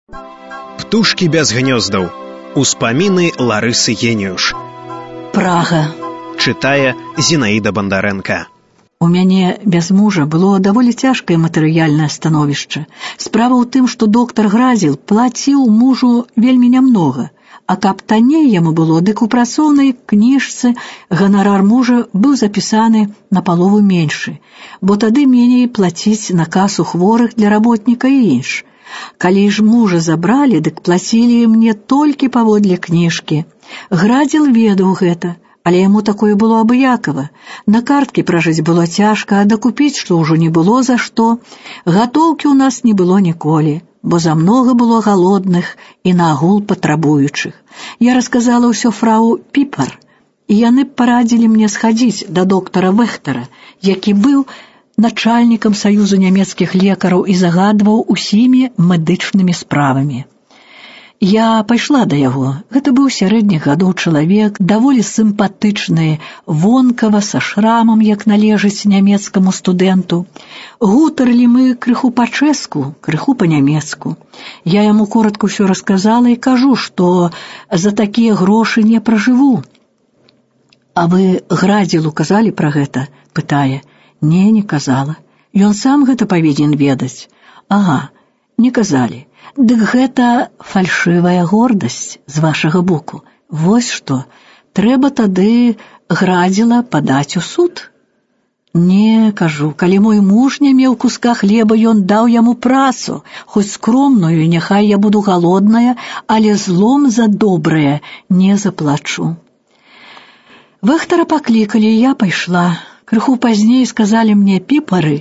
Птушкі без гнёздаў. Успаміны Ларысы Геніюш. Прага. Чытае Зінаіда Бандарэнка. У мяне без мужа было даволі цяжкае матэрыяльнае становішча. Справа ў тым, што доктар Гразіл плаціў мужу вельмі нямнога, а каб танней яму было, дык у працоўнай кніжцы ганарар мужа быў запісаны на палову меншы, бо тады меней плаціць на касу хворых для работніка і інш. Калі ж мужа забралі, дык плацілі мне толькі паводле кніжкі. Градзіл ведаў гэта, але яму такое было абыякава. На карткі пражыць было цяжка, а дакупіць, што ўжо не было за што. Гатоўкі ў нас не было ніколі, бо замнога было галодных і наагул патрабуючых. Я расказала ўсё фрау Піпар, і яны парадзілі мне схадзіць да доктара Вехтера, які быў начальнікам Саюзу нямецкіх лекараў і загадваў усімі медычнымі справамі. Я пайшла да яго. Гэта быў сярэдніх гадоў чалавек, даволі сімпатычны, вонкава, са шрамам, як належыць нямецкаму студэнту. Гутарылі мы крыху па-чэску, крыху па-нямецку. Я яму коротка ўсё расказала і кажу, што за такія грошы не пражыву. «А вы Градзілу казалі пра гэта?» – пытае. Не казала. Ён сам гэта павінен ведаць. Ага, не казалі. Дык гэта фальшывая гордасць з вашага боку. Вось што, трэба тады Градзіла падаць у суд. Не, кажу, калі мой муж не меў куска хлеба, ён даў яму працу, хоць скромную, няхай я буду галодная, але злом за добрае не заплачу. Вэхтара паклікалі, я пайшла. Крыху пазней сказалі мне Піпары,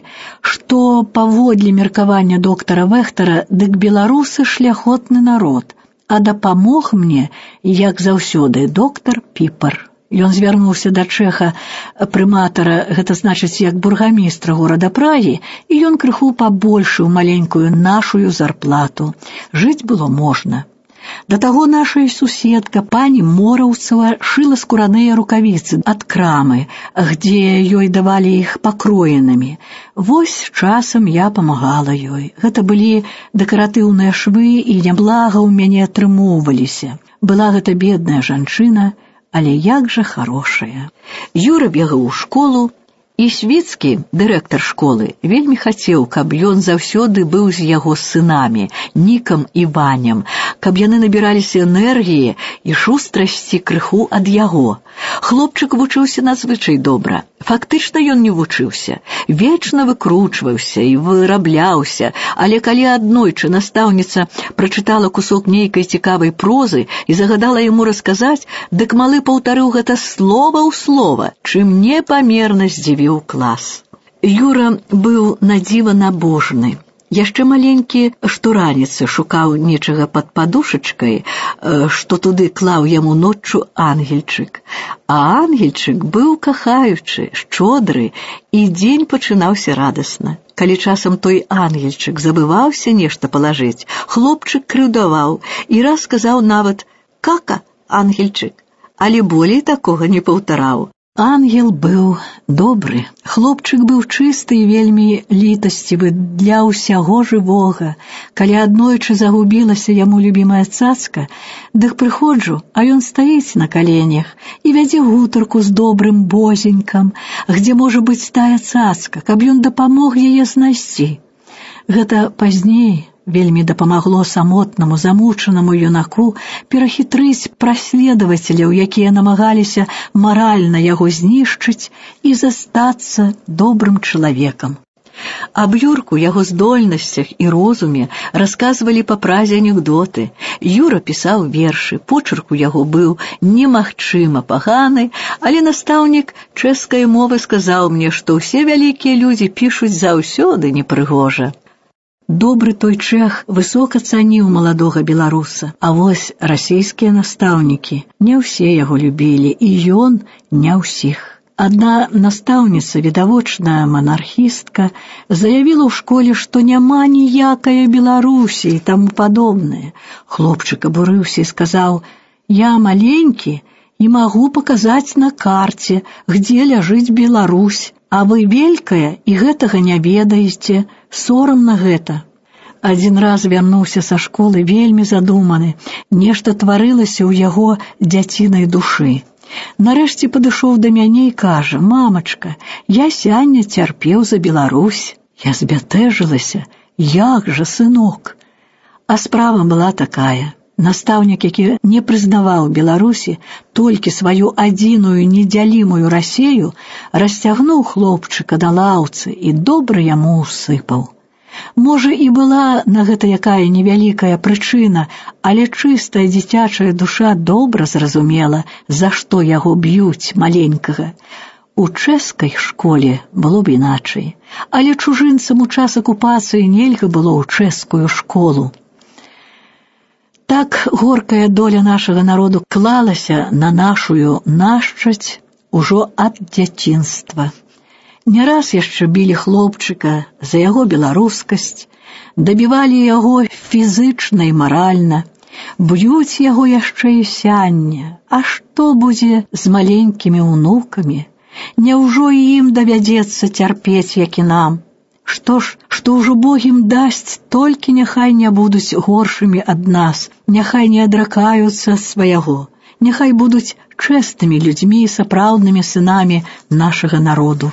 што паводле меркавання доктара Вэхтара, дык беларусы шляхотны народ, а дапамог мне, як заўсёды, доктар Піпар. Ён звярнуўся да чэха прыматара, гэта значыць як бургамістра горада Прагі, і ён крыху пабольшыў маленькую нашую зарплату. Жыць было можна. Да таго нашая суседка, пані Мораўцава, шыла скураныя рукавіцы ад крамы, где ёй давалі іх пакроенымі. Вось часам я памагала ёй. Гэта былі дэкаратыўныя швы, і няблага ў мяне атрымоўваліся. Была гэта бедная жанчына, але як жа хорошая. Юра бегаў у школу, і Свіцкі, дырэктар школы, вельмі хацеў, каб ён заўсёды быў з яго сынамі, Нікам і Ваням, каб яны набіраліся энергіі і шустрасці крыху ад яго. Хлопчык вучыўся надзвычай добра. Фактычна ён не вучыўся, вечна выкручваўся і вырабляўся, але калі аднойчы настаўніца прачытала кусок нейкай цікавай прозы і загадала яму расказаць, дык малы паўтарыў гэта слова ў слова, чым непамерна здзівіў клас. Юра быў надзіва набожны. Яшчэ маленькі штораніцы шукаў нечага пад падушачкай, што туды клаў яму ноччу ангельчык. А ангельчык быў кахаючы, шчодры, і дзень пачынаўся радасна. Калі часам той ангельчык забываўся нешта палажыць, хлопчык крыўдаваў і раз сказаў нават «кака, ангельчык», але болей такога не паўтараў. Ангел быў добры, хлопчык быў чысты і вельмі літасцівы для ўсяго жывога. Калі аднойчы загубілася яму любімая цацка, дык прыходжу, а ён стаіць на каленях і вядзе гутарку з добрым бозенькам, где можа быць тая цацка, каб ён дапамог яе знайсці. Гэта пазней вельмі дапамагло самотнаму, замучанаму юнаку перахітрыць праследавацеляў, якія намагаліся маральна яго знішчыць і застацца добрым чалавекам. Аб Юрку, яго здольнасцях і розуме расказвалі па празе анекдоты. Юра пісаў вершы, почырк у яго быў немагчыма паганы, але настаўнік чэшскай мовы сказаў мне, што ўсе вялікія людзі пішуць заўсёды непрыгожа. Добры той чэх высока цаніў маладога беларуса, а вось расійскія настаўнікі не ўсе яго любілі, і ён не ўсіх. Адна настаўніца, відавочная манархістка, заявіла ў школе, што няма ніякае Беларусі і таму падобнае. Хлопчык абурыўся і сказаў: «Я маленькі і магу паказаць на карце, где ляжыць Беларусь. А вы великая і гэтага не ведаеце, сорам на гэта». Адзін раз вярнуўся са школы вельмі задуманы. Нешта тварылася ў яго дзяцінай душы. Нарэшце падышоў да мяне і кажа: «Мамачка, я сяння цярпеў за Беларусь». Я збянтэжылася. «Як жа, сынок?» А справа была такая. Настаўнік, які не прызнаваў Беларусі, толькі сваю адзіную недзялімую Расею, расцягнуў хлопчыка на лаўцы і добра яму ўсыпаў. Можа, і была на гэта якая невялікая прычына, але чыстая дзіцячая душа добра зразумела, за што яго б'юць маленькага. У чэшскай школе было б іначай, але чужынцам у час акупацыі нельга было ў чэшскую школу. Так горкая доля нашага народу клалася на нашую нашчаць ужо ад дзяцінства. Не раз яшчэ білі хлопчыка за яго беларускасць, дабівалі яго фізычна і маральна, б'юць яго яшчэ і сяння. А што будзе з маленькімі ўнукамі? Няўжо і ім давядзецца цярпець, як і нам? Што ж, што ўжо Бог ім дасць, толькі няхай не будуць горшымі ад нас, няхай не адракаюцца свайго, няхай будуць чэстымі людзьмі і сапраўднымі сынамі нашага народу.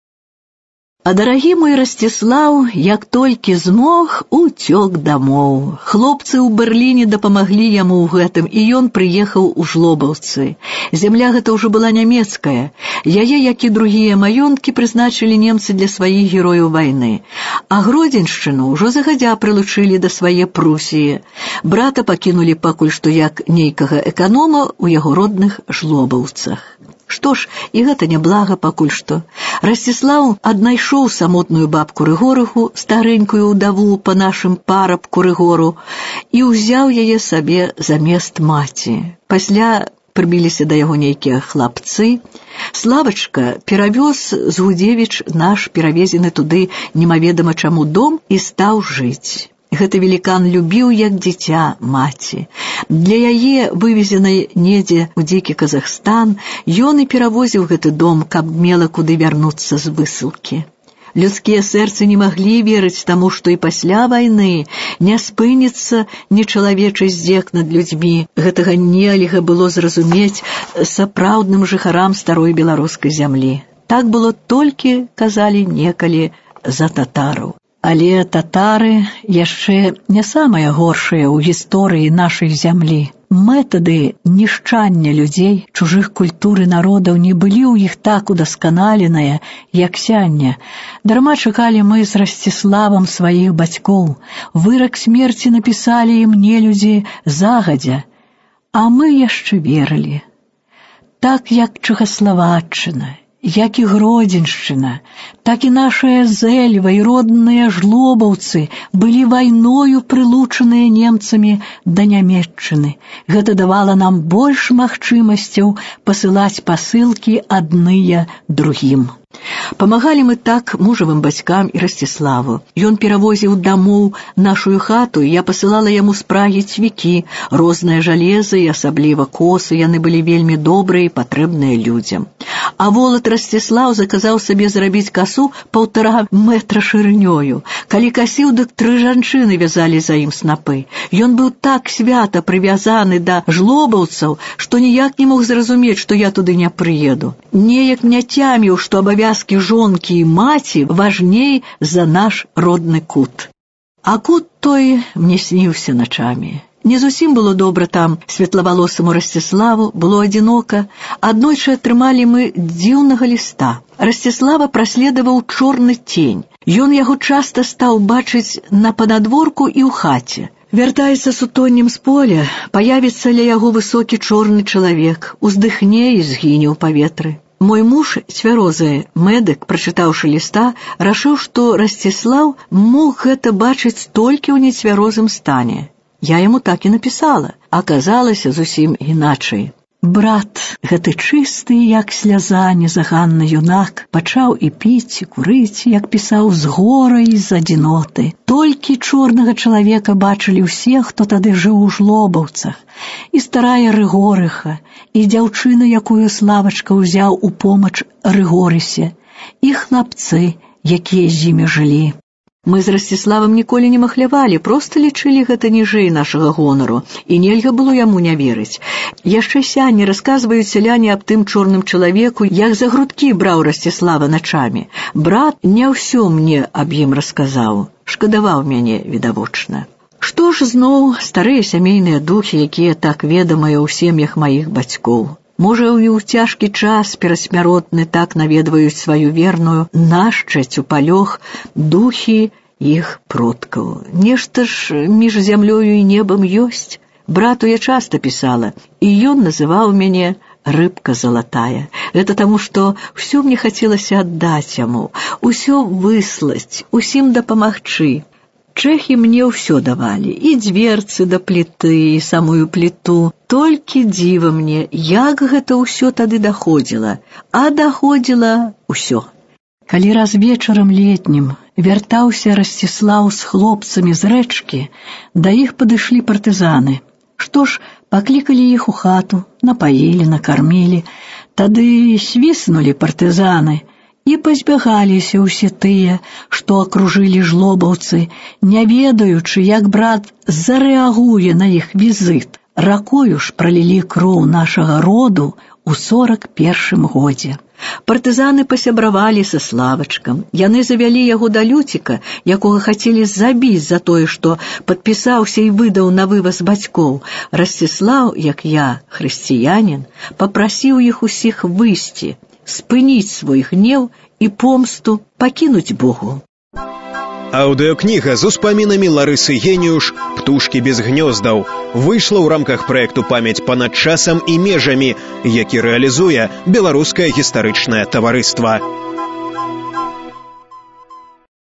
А дарагі мой Расціслаў, як толькі змог, уцёк дамоў. Хлопцы ў Берліне дапамаглі яму ў гэтым, і ён прыехаў у Жлобаўцы. Зямля гэта ўжо была нямецкая. Яе, як і другія маёнткі, прызначылі немцы для сваіх герояў вайны. А Гродзеншчыну ўжо загадзя прылучылі да свае Прусіі. Брата пакінулі пакуль што як нейкага эканома ў яго родных Жлобаўцах. Што ж, і гэта няблага пакуль што. Расціслаў аднайшоў самотную бабку Рыгорыху, старэнькую ўдаву па нашым парабку Рыгору, і ўзяў яе сабе замест маці. Пасля прыбіліся да яго нейкія хлапцы. Славачка перавёз з Гудзевіч наш перавезены туды немаведама чаму дом і стаў жыць. Гэты велікан любіў, як дзіця, маці. Для яе, вывезенай недзе ў дзікі Казахстан, ён і перавозіў гэты дом, каб мела куды вярнуцца з высылкі. Людскія сэрцы не маглі верыць таму, што і пасля вайны не спыніцца нечалавечы здзек над людзьмі. Гэтага нельга было зразумець сапраўдным жыхарам старой беларускай зямлі. Так было толькі, казалі некалі, за татараў. Але татары яшчэ не самыя горшыя ў гісторыі нашай зямлі. Метады нішчання людзей, чужых культур і народаў не былі ў іх так удасканаленыя, як сяння. Дарма чакалі мы з Расціславам сваіх бацькоў. Вырак смерці напісалі ім нелюдзі загадзя. А мы яшчэ верылі. Так як Чэхаславаччына, як і Гродзеншчына, так і нашая Зэльва і родныя Жлобаўцы былі вайною прылучаныя немцамі да Нямецчыны. Гэта давала нам больш магчымасцяў пасылаць пасылкі адныя другім. Памагалі мы так мужавым бацькам і Расціславу. Ён перавозіў дамоў нашую хату, і я пасылала яму з Прагі цвікі, рознае жалеза і асабліва косы, яны былі вельмі добрыя і патрэбныя людзям. А волат Расціслаў заказаў сабе зрабіць касу 1,5 метра шырынёю. Калі касіў, дык 3 жанчыны вязалі за ім снапы. Ён быў так свята прывязаны да жлобаўцаў, што ніяк не мог зразумець, што я туды не прыеду. Неяк не цяміў, што абавязкі жонкі і маці важней за наш родны кут. А кут той мне сніўся начамі. Не зусім было добра там светлавалосаму Расціславу, было адзінока. Аднойчы атрымалі мы дзіўнага ліста. Расціслава праследаваў чорны цень. Ён яго часта стаў бачыць на панадворку і ў хаце. Вяртаецца сутоннем з поля, паявіцца ля яго высокі чорны чалавек, уздыхне і згіне ў паветры. Мой муж, цвярозы медык, прачытаўшы ліста, рашыў, што Расціслаў мог гэта бачыць толькі ў нецвярозым стане. Я яму так і напісала, аказалася зусім іначай. Брат, гэты чысты, як сляза, незаганны юнак, пачаў і піць, і курыць, як пісаў, з гора і з адзіноты. Толькі чорнага чалавека бачылі ўсе, хто тады жыў у Жлобаўцах. І старая Рыгорыха, і дзяўчына, якую Славачка ўзяў у помач Рыгорысе, і хлапцы, якія з імі жылі. Мы з Расціславам ніколі не махлявалі, проста лічылі гэта ніжэй нашага гонару, і нельга было яму не верыць. Яшчэ сяне расказваюць сяляне аб тым чорным чалавеку, як за грудкі браў Расціслава начамі. Брат не ўсё мне аб ім расказаў, шкадаваў мяне відавочна. Што ж зноў старыя сямейныя духі, якія так ведамыя ў сем'ях маіх бацькоў. Можа, і ў цяжкі час перасмяротны так наведваюць сваю верную нашчаць у палёг духі іх продкаў. Нешта ж між зямлёю і небам ёсць. Брату я часта пісала, і ён называў мяне рыбка залатая. Это таму, што ўсё мне хацелася аддаць яму, усё выслаць, усім дапамагчы. Чэхі мне ўсё давалі, і дзверцы да пліты, і самую пліту. Толькі дзіва мне, як гэта ўсё тады даходзіла. А даходзіла ўсё. Калі раз вечарам летнім вяртаўся Расціслаў з хлопцамі з рэчкі, да іх падышлі партызаны. Што ж, паклікалі іх у хату, напаілі, накармілі. Тады свіснулі партызаны, і пазбягаліся ўсе тыя, што акружылі жлобаўцы, не ведаючы, як брат зарэагуе на іх візыт. Ракою ж пралілі кроў нашага роду ў 41 годзе. Партызаны пасябравалі са Славачкам. Яны завялі яго да Люціка, якога хацелі забіць за тое, што падпісаўся і выдаў на вываз бацькоў. Расціслаў, як я, хрысціянін, папрасіў іх усіх выйсці, спыніць свой гнеў і помсту пакінуць Богу. Аўдыёкніга з успамінамі Ларысы Геніюш «Птушкі без гнёздаў» выйшла ў рамках праекту «Памяць панад часам і межамі», які рэалізуе Беларускае гістарычнае таварыства.